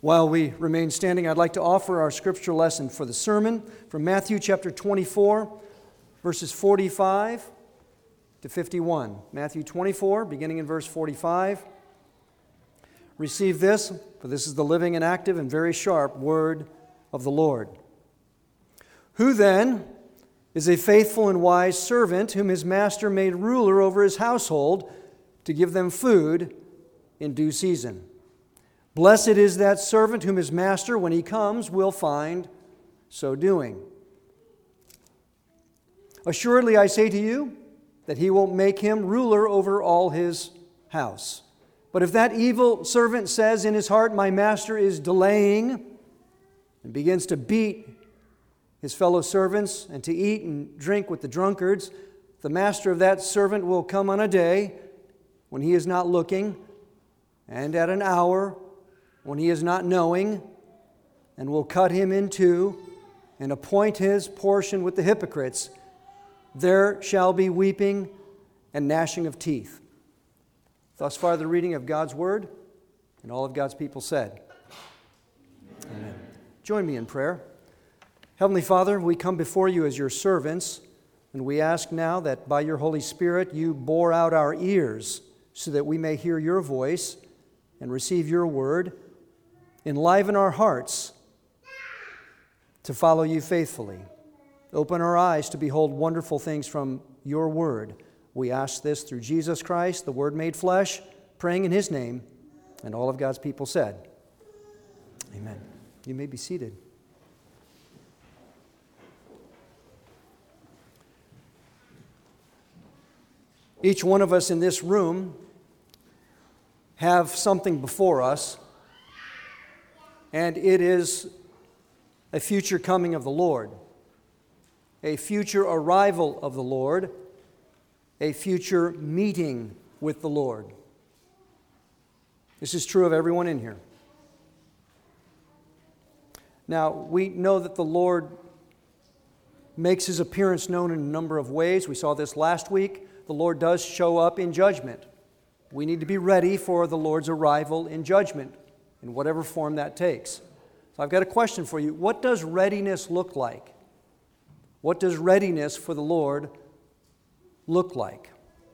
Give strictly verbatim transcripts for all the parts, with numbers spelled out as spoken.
While we remain standing, I'd like to offer our scripture lesson for the sermon from Matthew chapter twenty-four, verses forty-five to fifty-one. Matthew twenty-four, beginning in verse forty-five. Receive this, for this is the living and active and very sharp word of the Lord. Who then is a faithful and wise servant whom his master made ruler over his household to give them food in due season? Blessed is that servant whom his master, when he comes, will find so doing. Assuredly, I say to you that he will make him ruler over all his house. But if that evil servant says in his heart, my master is delaying, and begins to beat his fellow servants and to eat and drink with the drunkards, the master of that servant will come on a day when he is not looking, and at an hour when he is not knowing, and will cut him in two and appoint his portion with the hypocrites. There shall be weeping and gnashing of teeth. Thus far the reading of God's word, and all of God's people said, Amen. Join me in prayer. Heavenly Father, we come before you as your servants, and we ask now that by your Holy Spirit you bore out our ears so that we may hear your voice and receive your word. Enliven our hearts to follow you faithfully. Open our eyes to behold wonderful things from your word. We ask this through Jesus Christ, the Word made flesh, praying in his name, and all of God's people said, Amen. You may be seated. Each one of us in this room have something before us, and it is a future coming of the Lord, a future arrival of the Lord, a future meeting with the Lord. This is true of everyone in here. Now, we know that the Lord makes his appearance known in a number of ways. We saw this last week. The Lord does show up in judgment. We need to be ready for the Lord's arrival in judgment, in whatever form that takes. So I've got a question for you. What does readiness look like? What does readiness for the Lord look like?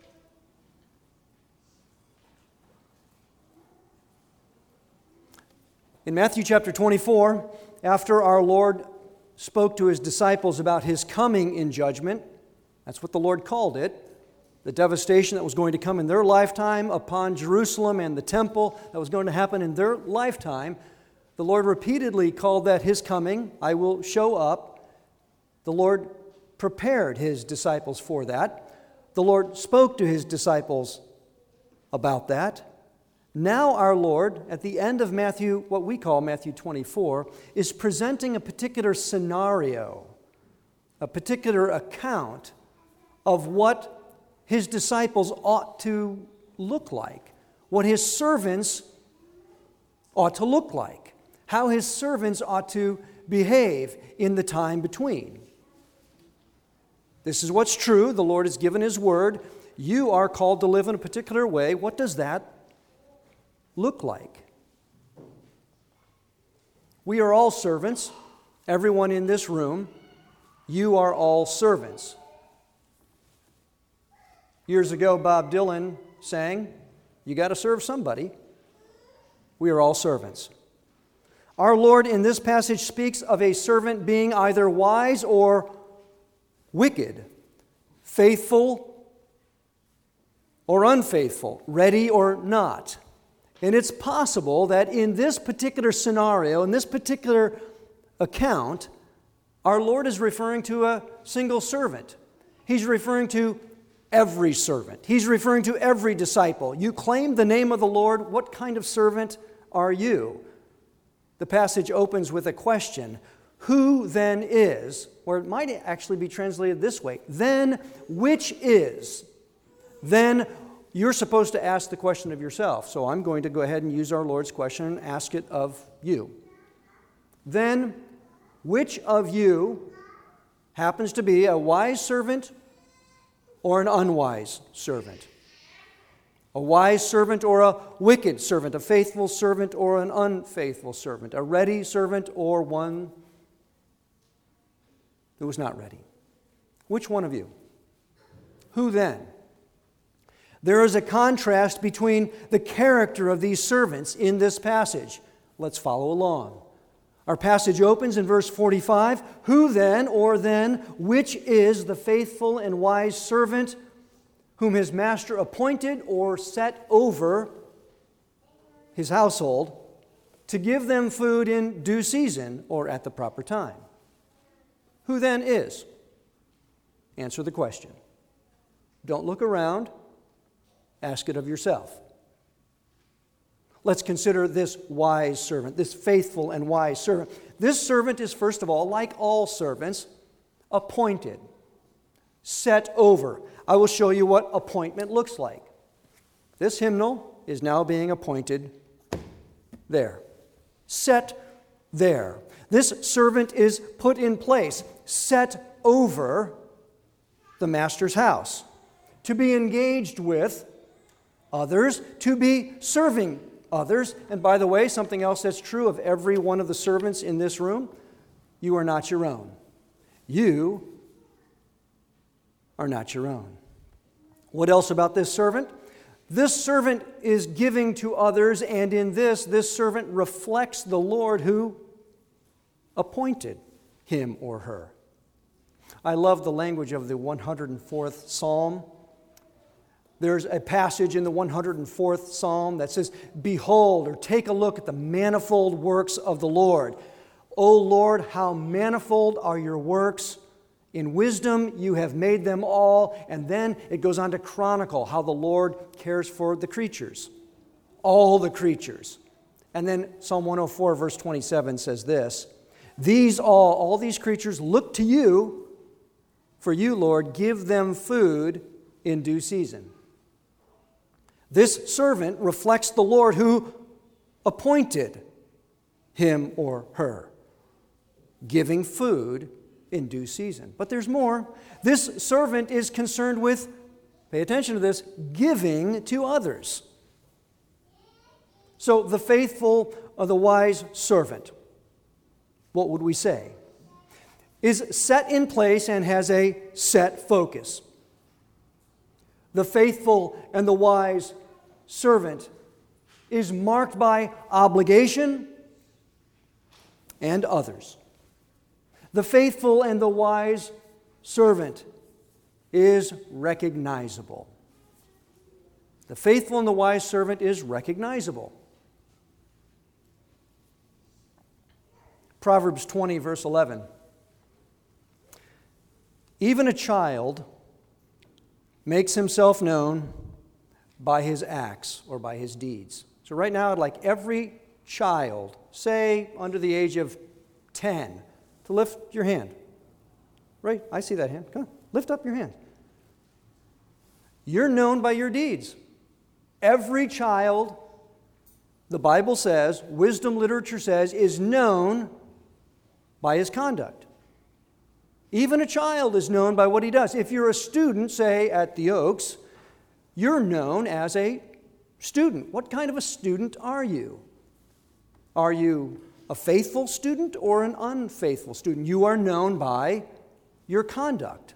In Matthew chapter twenty-four, after our Lord spoke to his disciples about his coming in judgment, that's what the Lord called it, the devastation that was going to come in their lifetime upon Jerusalem and the temple that was going to happen in their lifetime, the Lord repeatedly called that his coming. I will show up. The Lord prepared his disciples for that. The Lord spoke to his disciples about that. Now our Lord, at the end of Matthew, what we call Matthew twenty-four, is presenting a particular scenario, a particular account of what his disciples ought to look like, what his servants ought to look like, how his servants ought to behave in the time between. This is what's true. The Lord has given his word. You are called to live in a particular way. What does that look like? We are all servants. Everyone in this room, you are all servants. Years ago, Bob Dylan sang, you got to serve somebody. We are all servants. Our Lord in this passage speaks of a servant being either wise or wicked, faithful or unfaithful, ready or not. And it's possible that in this particular scenario, in this particular account, our Lord is referring to a single servant. He's referring to every servant. He's referring to every disciple. You claim the name of the Lord. What kind of servant are you? The passage opens with a question. Who then is, or it might actually be translated this way, then which is? Then you're supposed to ask the question of yourself. So I'm going to go ahead and use our Lord's question and ask it of you. Then which of you happens to be a wise servant or an unwise servant? A wise servant or a wicked servant, a faithful servant or an unfaithful servant, a ready servant or one who was not ready. Which one of you? Who then? There is a contrast between the character of these servants in this passage. Let's follow along. Our passage opens in verse forty-five. Who then, or then, which is the faithful and wise servant whom his master appointed or set over his household to give them food in due season or at the proper time? Who then is? Answer the question. Don't look around. Ask it of yourself. Let's consider this wise servant, this faithful and wise servant. This servant is, first of all, like all servants, appointed, set over. I will show you what appointment looks like. This hymnal is now being appointed there. Set there. This servant is put in place, set over the master's house, to be engaged with others, to be serving others. And by the way, something else that's true of every one of the servants in this room, you are not your own. You are not your own. What else about this servant? This servant is giving to others, and in this, this servant reflects the Lord who appointed him or her. I love the language of the one hundred fourth Psalm. There's a passage in the one hundred fourth Psalm that says, "Behold," or take a look at the manifold works of the Lord. O Lord, how manifold are your works. In wisdom you have made them all. And then it goes on to chronicle how the Lord cares for the creatures, all the creatures. And then Psalm one oh four, verse twenty-seven says this, "These all, all these creatures look to you. For you, Lord, give them food in due season." This servant reflects the Lord who appointed him or her, giving food in due season. But there's more. This servant is concerned with, pay attention to this, giving to others. So the faithful or the wise servant, what would we say? Is set in place and has a set focus. The faithful and the wise servant is marked by obligation and others. The faithful and the wise servant is recognizable. The faithful and the wise servant is recognizable. Proverbs twenty, verse eleven. Even a child makes himself known by his acts or by his deeds. So right now, I'd like every child, say under the age of ten, to lift your hand. Right? I see that hand. Come on, lift up your hand. You're known by your deeds. Every child, the Bible says, wisdom literature says, is known by his conduct. Even a child is known by what he does. If you're a student, say at the Oaks, you're known as a student. What kind of a student are you? Are you a faithful student or an unfaithful student? You are known by your conduct.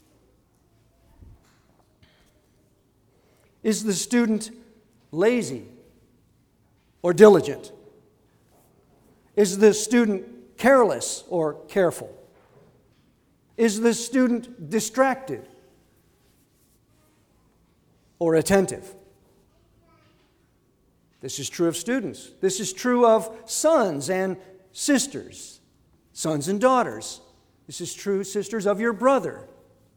Is the student lazy or diligent? Is the student careless or careful? Is the student distracted or attentive? This is true of students. This is true of sons and sisters, sons and daughters. This is true, sisters, of your brother.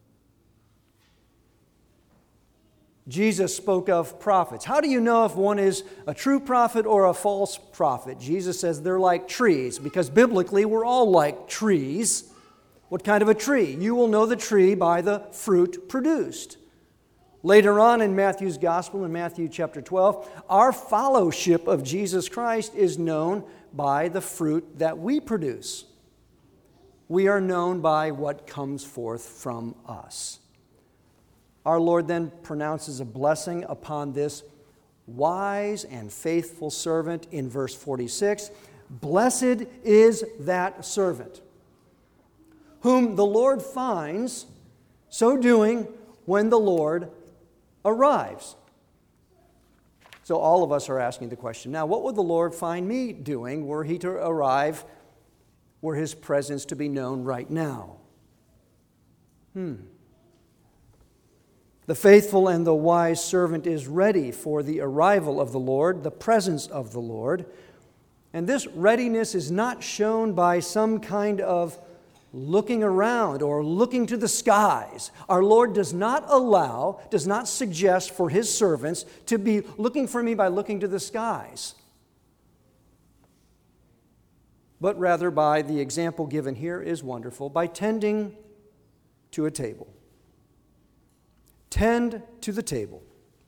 Jesus spoke of prophets. How do you know if one is a true prophet or a false prophet? Jesus says they're like trees, because biblically we're all like trees. What kind of a tree? You will know the tree by the fruit produced. Later on in Matthew's Gospel, in Matthew chapter twelve, our fellowship of Jesus Christ is known by the fruit that we produce. We are known by what comes forth from us. Our Lord then pronounces a blessing upon this wise and faithful servant in verse forty-six. Blessed is that servant whom the Lord finds so doing when the Lord arrives. So all of us are asking the question, now what would the Lord find me doing were he to arrive, were his presence to be known right now? Hmm. The faithful and the wise servant is ready for the arrival of the Lord, the presence of the Lord. And this readiness is not shown by some kind of looking around or looking to the skies. Our Lord does not allow, does not suggest for his servants to be looking for me by looking to the skies, but rather by the example given here is wonderful, by tending to a table. Tend to the table.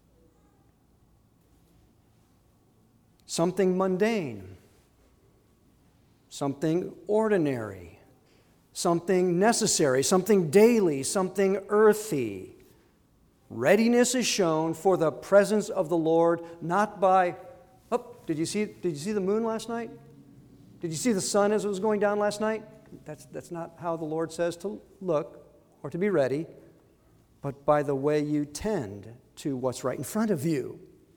Something mundane, something ordinary, something necessary, something daily, something earthy. Readiness is shown for the presence of the Lord, not by, oh, did you see, did you see the moon last night? Did you see the sun as it was going down last night? That's, that's not how the Lord says to look or to be ready, but by the way you tend to what's right in front of you.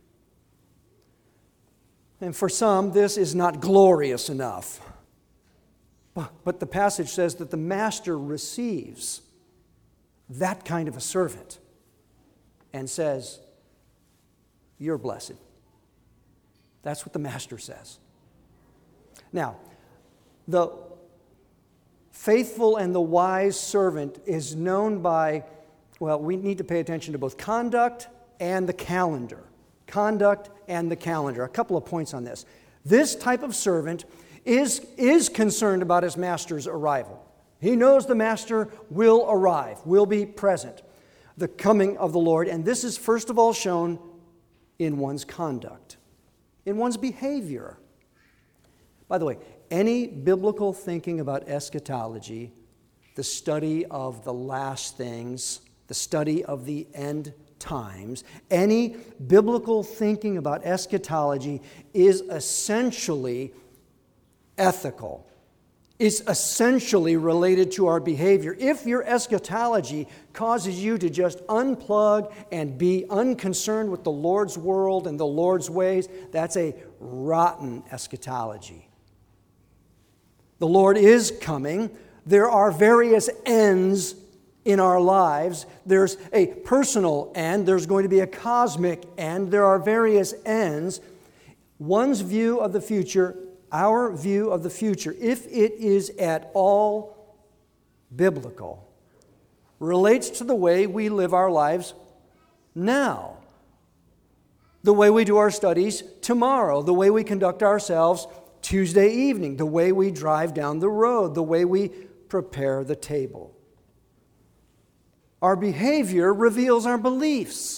And for some, this is not glorious enough. But the passage says that the master receives that kind of a servant and says, you're blessed. That's what the master says. Now, the faithful and the wise servant is known by, well, we need to pay attention to both conduct and the calendar. Conduct and the calendar. A couple of points on this. This type of servant is, is concerned about his master's arrival. He knows the master will arrive, will be present, the coming of the Lord. And this is first of all shown in one's conduct, in one's behavior. By the way, any biblical thinking about eschatology, the study of the last things, the study of the end times, any biblical thinking about eschatology is essentially ethical. It's essentially related to our behavior. If your eschatology causes you to just unplug and be unconcerned with the Lord's world and the Lord's ways, that's a rotten eschatology. The Lord is coming. There are various ends in our lives. There's a personal end. There's going to be a cosmic end. There are various ends. One's view of the future, our view of the future, if it is at all biblical, relates to the way we live our lives now, the way we do our studies tomorrow, the way we conduct ourselves Tuesday evening, the way we drive down the road, the way we prepare the table. Our behavior reveals our beliefs.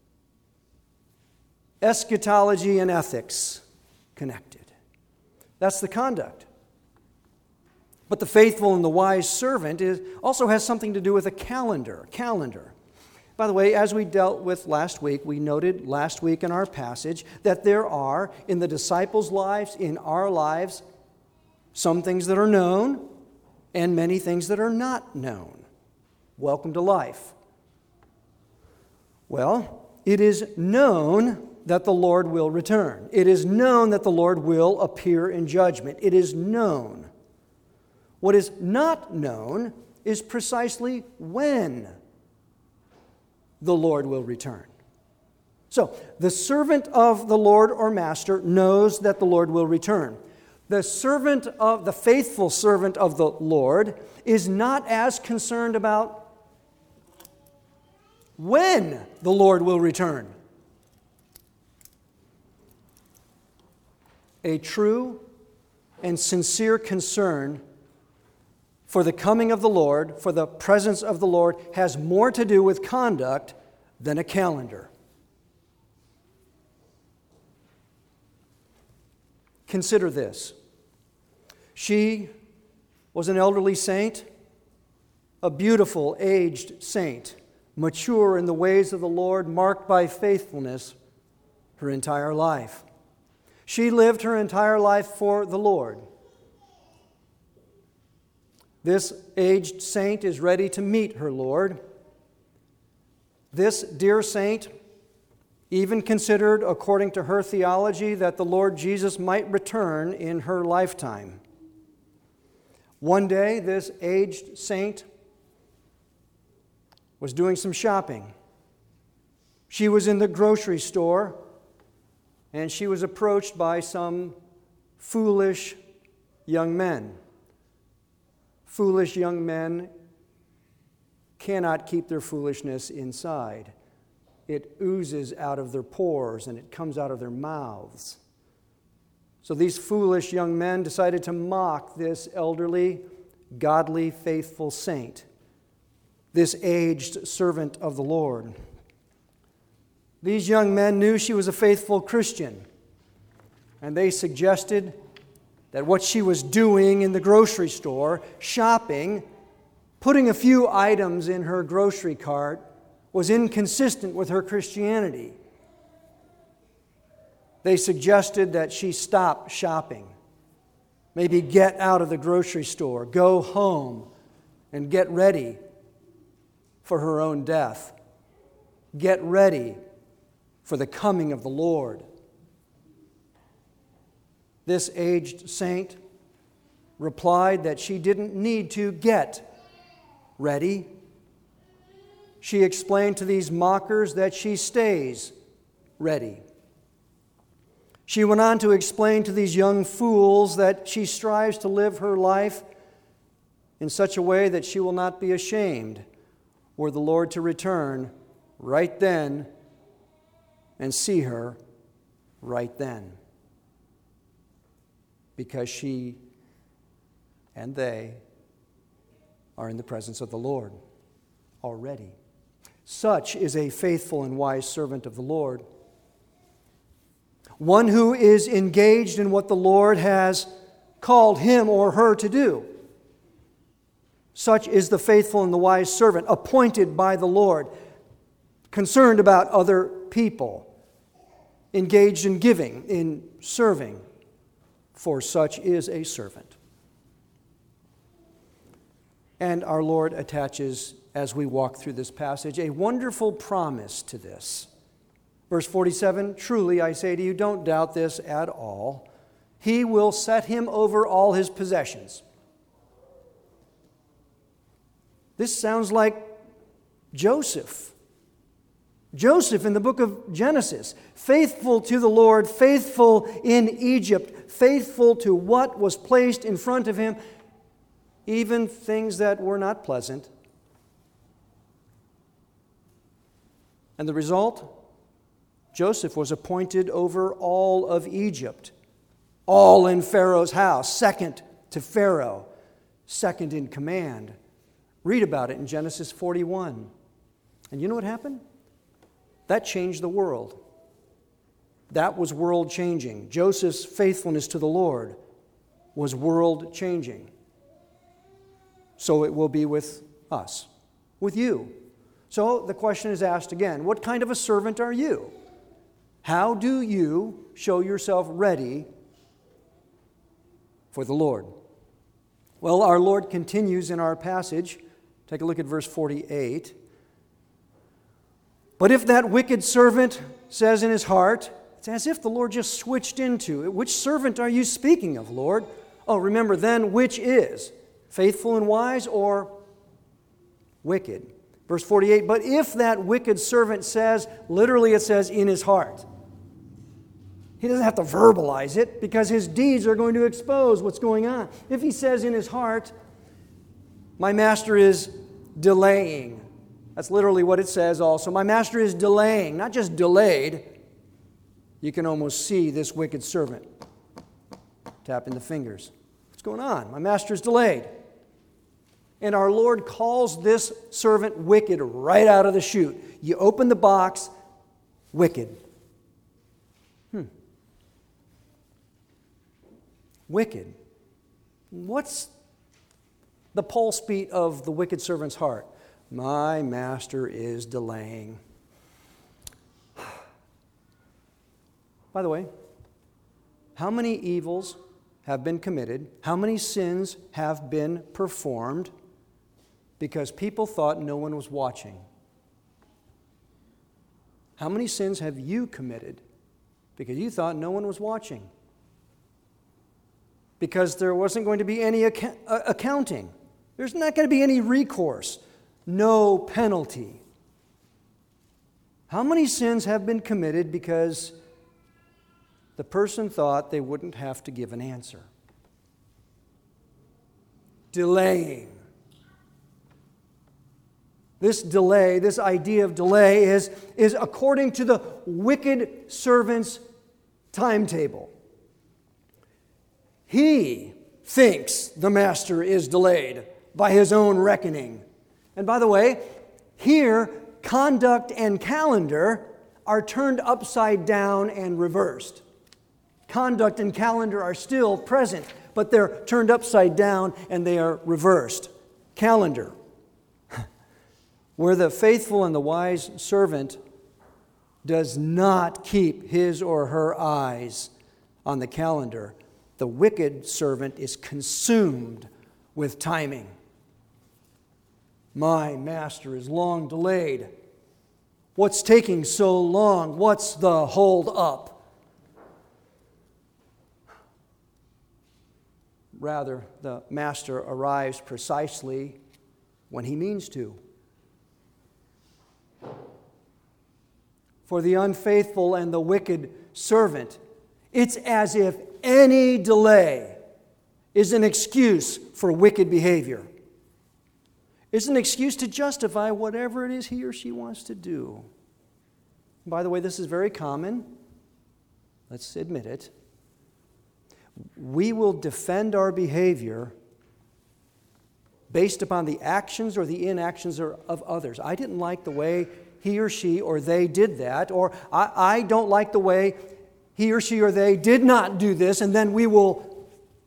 Eschatology and ethics connected. That's the conduct. But the faithful and the wise servant is, also has something to do with a calendar. Calendar. By the way, as we dealt with last week, we noted last week in our passage that there are, in the disciples' lives, in our lives, some things that are known and many things that are not known. Welcome to life. Well, it is known that the Lord will return. It is known that the Lord will appear in judgment. It is known. What is not known is precisely when the Lord will return. So, the servant of the Lord or master knows that the Lord will return. The servant of the faithful servant of the Lord is not as concerned about when the Lord will return. A true and sincere concern for the coming of the Lord, for the presence of the Lord, has more to do with conduct than a calendar. Consider this. She was an elderly saint, a beautiful, aged saint, mature in the ways of the Lord, marked by faithfulness her entire life. She lived her entire life for the Lord. This aged saint is ready to meet her Lord. This dear saint even considered, according to her theology, that the Lord Jesus might return in her lifetime. One day, this aged saint was doing some shopping. She was in the grocery store, and she was approached by some foolish young men. Foolish young men cannot keep their foolishness inside. It oozes out of their pores and it comes out of their mouths. So these foolish young men decided to mock this elderly, godly, faithful saint, this aged servant of the Lord. These young men knew she was a faithful Christian, and they suggested that what she was doing in the grocery store, shopping, putting a few items in her grocery cart, was inconsistent with her Christianity. They suggested that she stop shopping, maybe get out of the grocery store, go home, and get ready for her own death. Get ready for the coming of the Lord. This aged saint replied that she didn't need to get ready. She explained to these mockers that she stays ready. She went on to explain to these young fools that she strives to live her life in such a way that she will not be ashamed were the Lord to return right then and see her right then. Because she and they are in the presence of the Lord already. Such is a faithful and wise servant of the Lord. One who is engaged in what the Lord has called him or her to do. Such is the faithful and the wise servant, appointed by the Lord, concerned about other people, engaged in giving, in serving, for such is a servant. And our Lord attaches, as we walk through this passage, a wonderful promise to this. Verse forty-seven, truly I say to you, don't doubt this at all. He will set him over all his possessions. This sounds like Joseph. Joseph in the book of Genesis, faithful to the Lord, faithful in Egypt, faithful to what was placed in front of him, even things that were not pleasant. And the result? Joseph was appointed over all of Egypt, all in Pharaoh's house, second to Pharaoh, second in command. Read about it in Genesis forty-one. And you know what happened? That changed the world. That was world-changing. Joseph's faithfulness to the Lord was world-changing. So it will be with us, with you. So the question is asked again, what kind of a servant are you? How do you show yourself ready for the Lord? Well, our Lord continues in our passage. Take a look at verse forty-eight. But if that wicked servant says in his heart, it's as if the Lord just switched into it. Which servant are you speaking of, Lord? Oh, remember then, which is? Faithful and wise or wicked? Verse forty-eight, but if that wicked servant says, literally it says in his heart. He doesn't have to verbalize it because his deeds are going to expose what's going on. If he says in his heart, my master is delaying. That's literally what it says also. My master is delaying, not just delayed. You can almost see this wicked servant tapping the fingers. What's going on? My master is delayed. And our Lord calls this servant wicked right out of the chute. You open the box, wicked. Hmm. Wicked. What's the pulse beat of the wicked servant's heart? My master is delaying. By the way, how many evils have been committed? How many sins have been performed because people thought no one was watching? How many sins have you committed because you thought no one was watching? Because there wasn't going to be any ac- accounting. There's not going to be any recourse, no penalty. How many sins have been committed because the person thought they wouldn't have to give an answer? Delaying. This delay, this idea of delay is, is according to the wicked servant's timetable. He thinks the master is delayed by his own reckoning. And by the way, here, conduct and calendar are turned upside down and reversed. Conduct and calendar are still present, but they're turned upside down and they are reversed. Calendar, where the faithful and the wise servant does not keep his or her eyes on the calendar, the wicked servant is consumed with timing. My master is long delayed. What's taking so long? What's the hold up? Rather, the master arrives precisely when he means to. For the unfaithful and the wicked servant, it's as if any delay is an excuse for wicked behavior. It's an excuse to justify whatever it is he or she wants to do. By the way, this is very common. Let's admit it. We will defend our behavior based upon the actions or the inactions of others. I didn't like the way he or she or they did that, or I, I don't like the way he or she or they did not do this, and then we will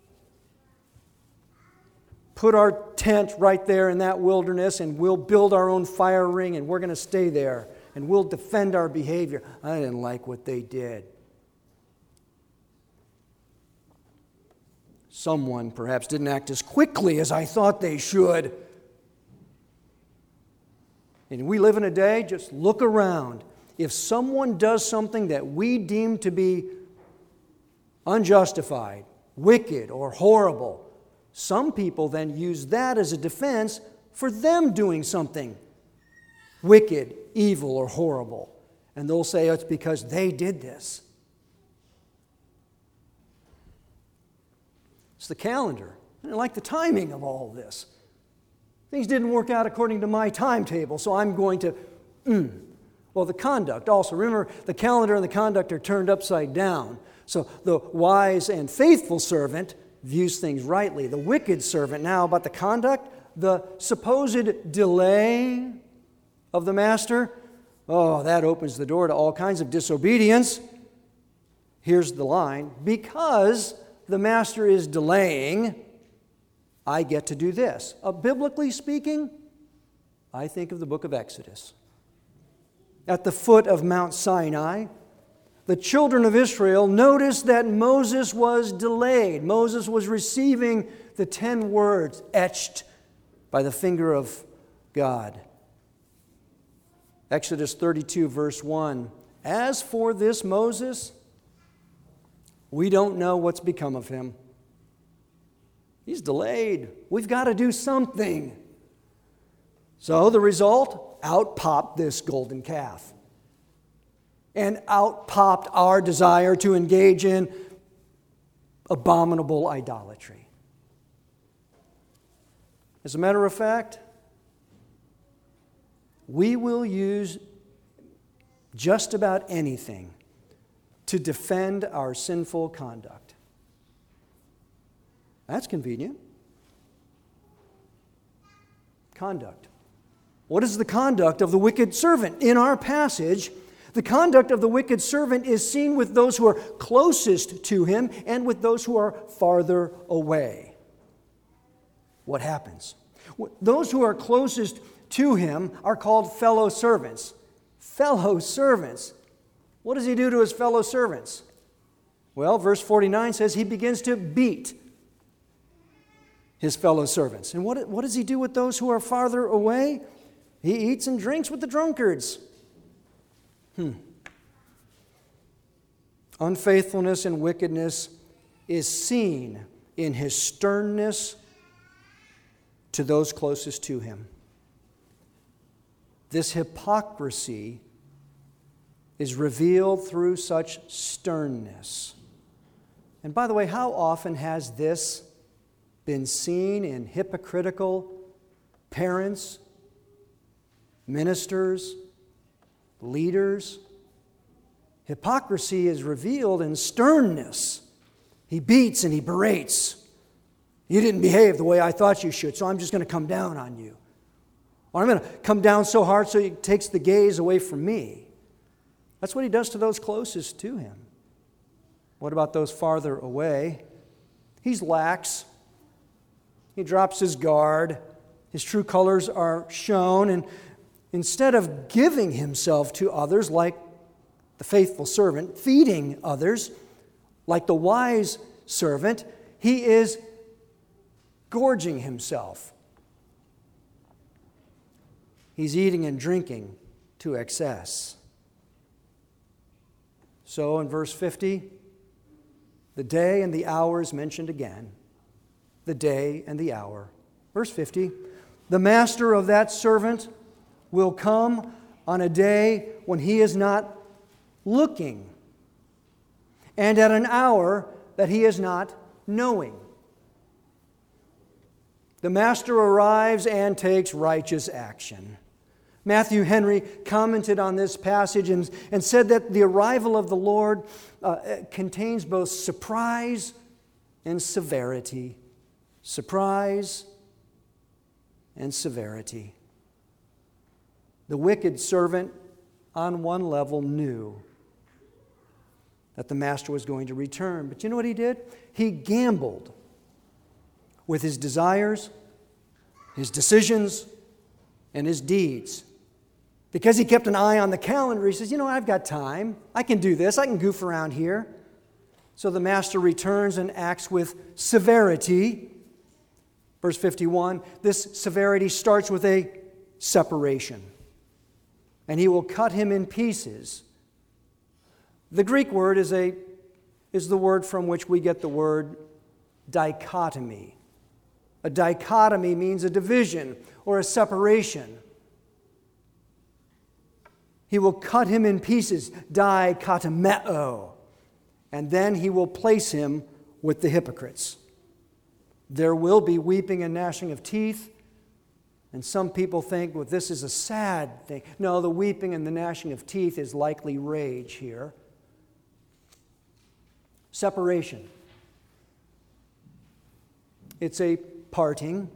put our tent right there in that wilderness and we'll build our own fire ring and we're going to stay there and we'll defend our behavior. I didn't like what they did. Someone perhaps didn't act as quickly as I thought they should. And we live in a day, just look around. If someone does something that we deem to be unjustified, wicked, or horrible, some people then use that as a defense for them doing something wicked, evil, or horrible. And they'll say it's because they did this. It's the calendar. I didn't like the timing of all of this. Things didn't work out according to my timetable, so I'm going to, mm. Well, the conduct also. Remember, the calendar and the conduct are turned upside down. So the wise and faithful servant views things rightly. The wicked servant, now about the conduct, the supposed delay of the master, oh, that opens the door to all kinds of disobedience. Here's the line: because the master is delaying, I get to do this. Uh, biblically speaking, I think of the book of Exodus. At the foot of Mount Sinai, the children of Israel noticed that Moses was delayed. Moses was receiving the ten words etched by the finger of God. Exodus thirty-two, verse one. As for this Moses, we don't know what's become of him. He's delayed. We've got to do something. So the result, out popped this golden calf. And out popped our desire to engage in abominable idolatry. As a matter of fact, we will use just about anything to defend our sinful conduct. That's convenient. Conduct. What is the conduct of the wicked servant? In our passage, the conduct of the wicked servant is seen with those who are closest to him and with those who are farther away. What happens? Those who are closest to him are called fellow servants. Fellow servants. What does he do to his fellow servants? Well, verse forty-nine says he begins to beat his fellow servants. And what, what does he do with those who are farther away? He eats and drinks with the drunkards. Hmm. Unfaithfulness and wickedness is seen in his sternness to those closest to him. This hypocrisy is revealed through such sternness. And by the way, how often has this been seen in hypocritical parents, ministers, leaders? Hypocrisy is revealed in sternness. He beats and he berates. You didn't behave the way I thought you should, so I'm just going to come down on you. Or I'm going to come down so hard so he takes the gaze away from me. That's what he does to those closest to him. What about those farther away? He's lax. He drops his guard. His true colors are shown. And instead of giving himself to others like the faithful servant, feeding others like the wise servant, he is gorging himself. He's eating and drinking to excess. So in verse fifty, the day and the hour is mentioned again. The day and the hour. Verse fifty, the master of that servant will come on a day when he is not looking, and at an hour that he is not knowing. The master arrives and takes righteous action. Matthew Henry commented on this passage and, and said that the arrival of the Lord uh, contains both surprise and severity. Surprise and severity. The wicked servant, on one level, knew that the master was going to return. But you know what he did? He gambled with his desires, his decisions, and his deeds. Because he kept an eye on the calendar, he says, you know, I've got time. I can do this. I can goof around here. So the master returns and acts with severity. Verse fifty-one, this severity starts with a separation. And he will cut him in pieces. The Greek word is, a, is the word from which we get the word dichotomy. A dichotomy means a division or a separation. He will cut him in pieces, dikotomeo, and then he will place him with the hypocrites. There will be weeping and gnashing of teeth, and some people think, well, this is a sad thing. No, the weeping and the gnashing of teeth is likely rage here. Separation. It's a parting.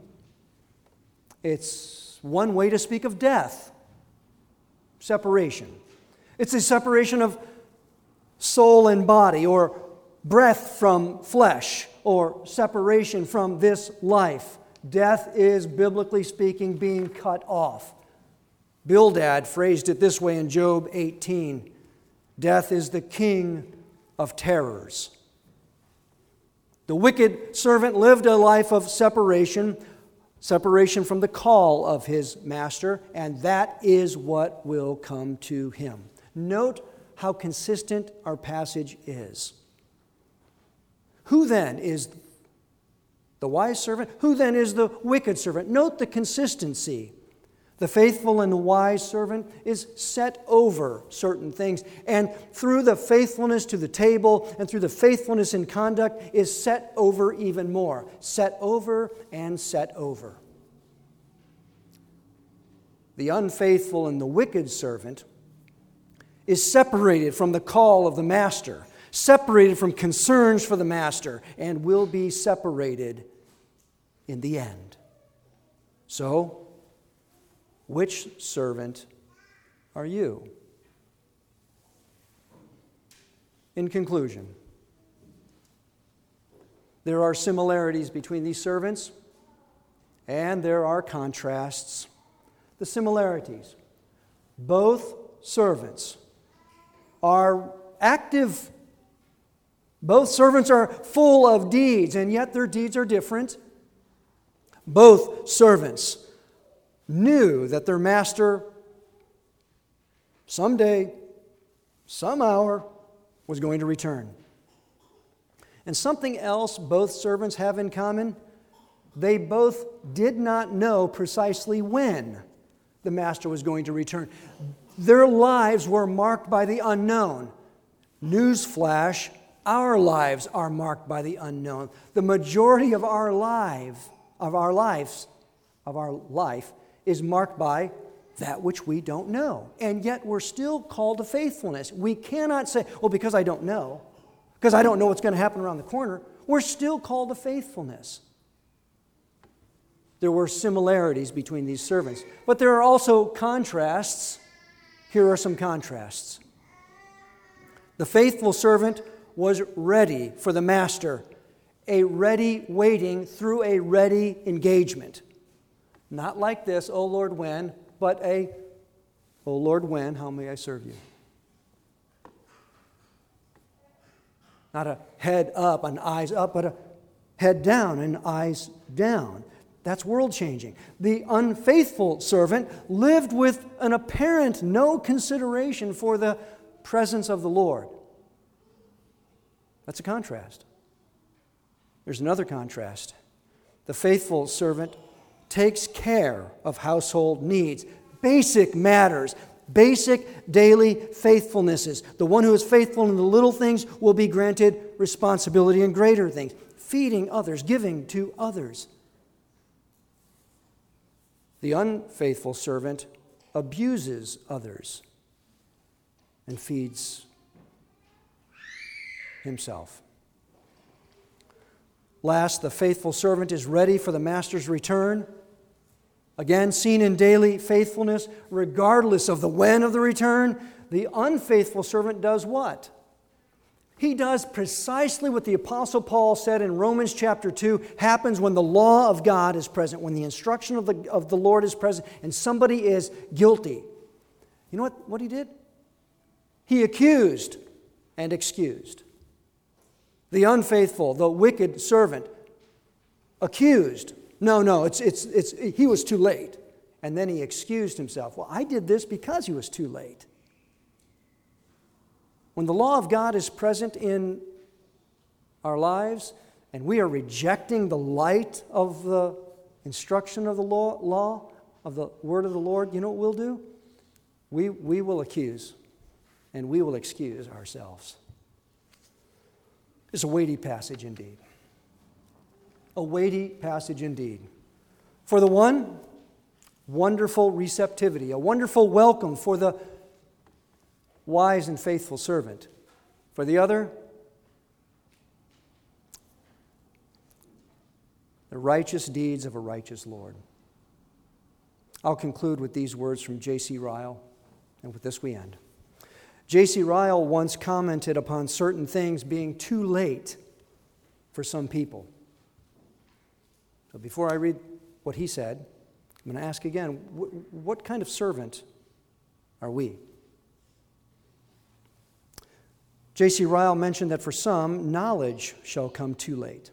It's one way to speak of death. Separation. It's a separation of soul and body, or breath from flesh, or separation from this life. Death is, biblically speaking, being cut off. Bildad phrased it this way in Job eighteen. Death is the king of terrors. The wicked servant lived a life of separation, separation from the call of his master, and that is what will come to him. Note how consistent our passage is. Who then is the wise servant? Who then is the wicked servant? Note the consistency. The faithful and the wise servant is set over certain things, and through the faithfulness to the table and through the faithfulness in conduct is set over even more. Set over and set over. The unfaithful and the wicked servant is separated from the call of the master, separated from concerns for the master, and will be separated in the end. So, which servant are you? In conclusion, there are similarities between these servants, and there are contrasts. The similarities. Both servants are active Both servants are full of deeds, and yet their deeds are different. Both servants knew that their master someday, some hour, was going to return. And something else both servants have in common: they both did not know precisely when the master was going to return. Their lives were marked by the unknown. Newsflash, our lives are marked by the unknown. The majority of our life, of our lives, of our life is marked by that which we don't know. And yet we're still called to faithfulness. We cannot say, well, because I don't know, because I don't know what's going to happen around the corner. We're still called to faithfulness. There were similarities between these servants, but there are also contrasts. Here are some contrasts. The faithful servant was ready for the master, a ready waiting through a ready engagement. Not like this, "Oh Lord, when," but a, "Oh Lord, when, how may I serve you?" Not a head up and eyes up, but a head down and eyes down. That's world-changing. The unfaithful servant lived with an apparent no consideration for the presence of the Lord. That's a contrast. There's another contrast. The faithful servant takes care of household needs, basic matters, basic daily faithfulnesses. The one who is faithful in the little things will be granted responsibility in greater things, feeding others, giving to others. The unfaithful servant abuses others and feeds himself. Last, the faithful servant is ready for the master's return. Again, seen in daily faithfulness, regardless of the when of the return. The unfaithful servant does what? He does precisely what the Apostle Paul said in Romans chapter two happens when the law of God is present, when the instruction of the, of the Lord is present, and somebody is guilty. You know what, what he did? He accused and excused. The unfaithful, the wicked servant, accused. No, no, it's, it's, it's, he was too late. And then he excused himself. Well, I did this because he was too late. When the law of God is present in our lives and we are rejecting the light of the instruction of the law, law of the word of the Lord, you know what we'll do? We, we will accuse and we will excuse ourselves. It's a weighty passage indeed. A weighty passage indeed. For the one, wonderful receptivity, a wonderful welcome for the wise and faithful servant. For the other, the righteous deeds of a righteous Lord. I'll conclude with these words from J C Ryle, and with this we end. J C Ryle once commented upon certain things being too late for some people. So before I read what he said, I'm going to ask again, what kind of servant are we? J C Ryle mentioned that for some, knowledge shall come too late.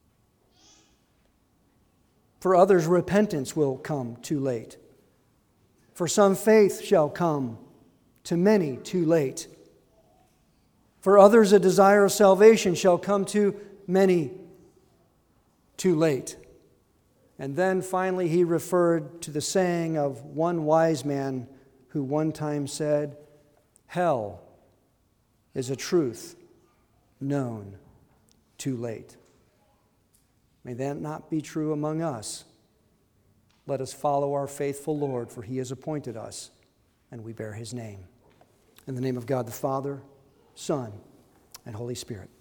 For others, repentance will come too late. For some, faith shall come to many too late. For others, a desire of salvation shall come to many too late. And then finally he referred to the saying of one wise man who one time said, "Hell is a truth known too late." May that not be true among us. Let us follow our faithful Lord, for he has appointed us, and we bear his name. In the name of God the Father, Son, and Holy Spirit.